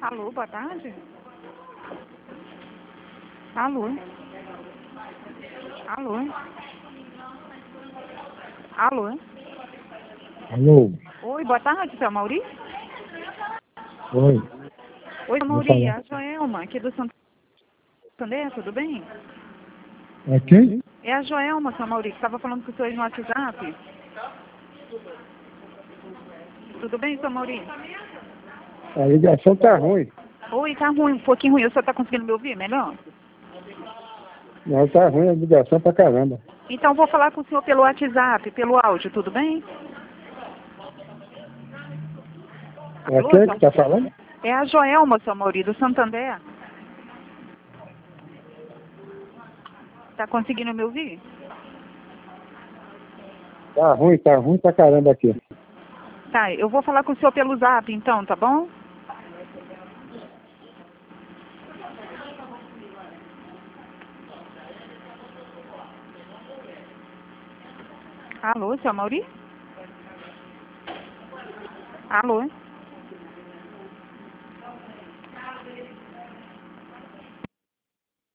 Alô, boa tarde. Alô. Alô. Alô. Alô? Oi, boa tarde, seu Mauri. Oi, Oi, seu vou Mauri, falar. a Joelma, aqui do Santander, tudo bem? É quem? É a Joelma, seu Mauri, que estava falando com o senhor no WhatsApp. Tudo bem, seu Mauri? A ligação tá ruim. Oi, tá ruim, um pouquinho ruim. O senhor está conseguindo me ouvir melhor? Não, tá ruim a ligação pra caramba. Então, vou falar com o senhor pelo WhatsApp, pelo áudio, tudo bem? É Alô, quem que tá falando? é a Joelma, seu Mauri, do Santander. Tá conseguindo me ouvir? Tá ruim pra caramba aqui. Tá, eu vou falar com o senhor pelo Zap, então, tá bom? Alô, seu Mauri? Alô?